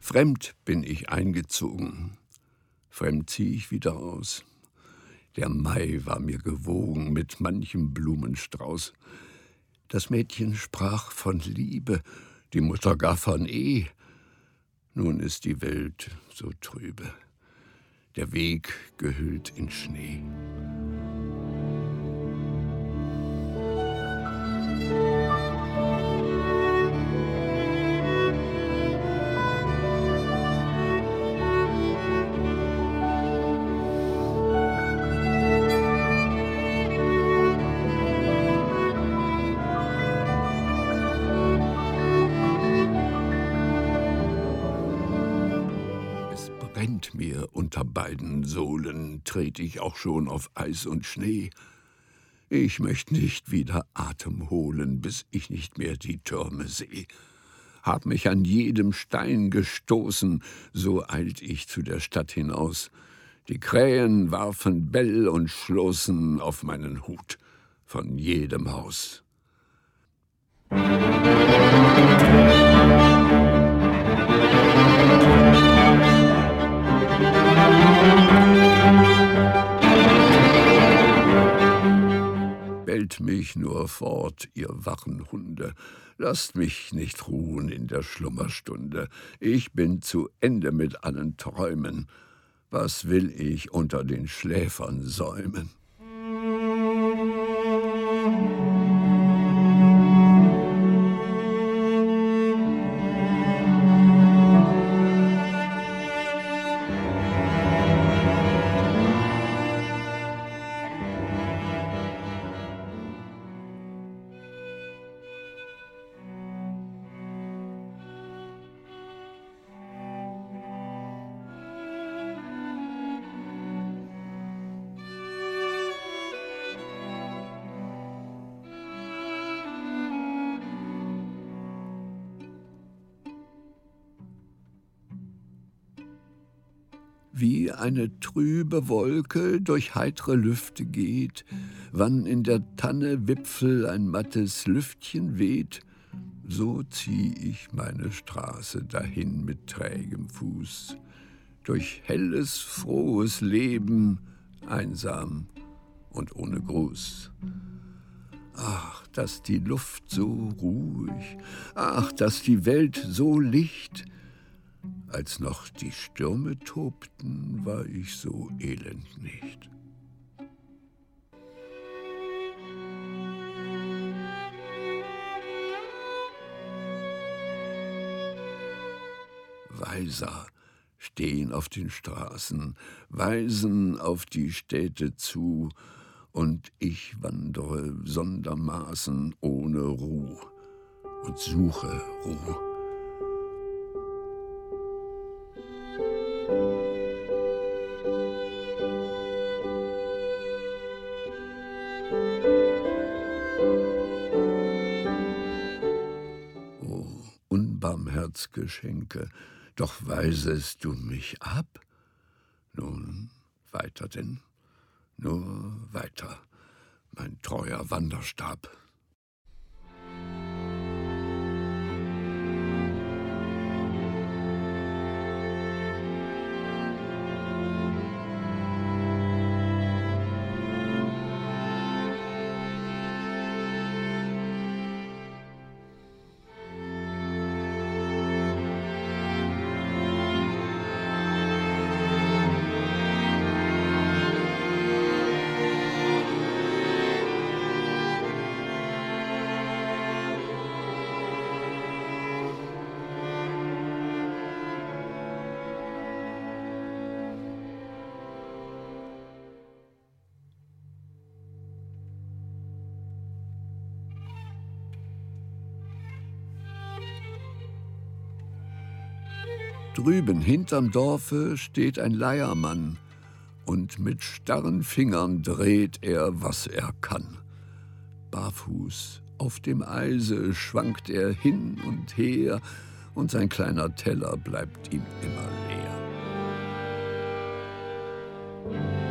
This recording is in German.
Fremd bin ich eingezogen, fremd zieh ich wieder aus. Der Mai war mir gewogen mit manchem Blumenstrauß. Das Mädchen sprach von Liebe, die Mutter gar von Ehe. Nun ist die Welt so trübe, der Weg gehüllt in Schnee. Brennt mir unter beiden Sohlen, tret ich auch schon auf Eis und Schnee. Ich möcht nicht wieder Atem holen, bis ich nicht mehr die Türme seh. Hab mich an jedem Stein gestoßen, so eilt ich zu der Stadt hinaus. Die Krähen warfen Bell und Schlossen auf meinen Hut von jedem Haus. Bellt mich nur fort, ihr wachen Hunde, lasst mich nicht ruhen in der Schlummerstunde. Ich bin zu Ende mit allen Träumen, was will ich unter den Schläfern säumen? Wie eine trübe Wolke durch heitre Lüfte geht, wann in der Tanne Wipfel ein mattes Lüftchen weht, so zieh ich meine Straße dahin mit trägem Fuß, durch helles, frohes Leben, einsam und ohne Gruß. Ach, dass die Luft so ruhig, ach, dass die Welt so licht. Als noch die Stürme tobten, war ich so elend nicht. Weiser stehen auf den Straßen, weisen auf die Städte zu, und ich wandere sondermaßen ohne Ruh und suche Ruh. Unbarmherzgeschenke, doch weisest du mich ab? Nun, weiter denn, nur weiter, mein treuer Wanderstab. Drüben hinterm Dorfe steht ein Leiermann, und mit starren Fingern dreht er, was er kann. Barfuß auf dem Eise schwankt er hin und her, und sein kleiner Teller bleibt ihm immer leer.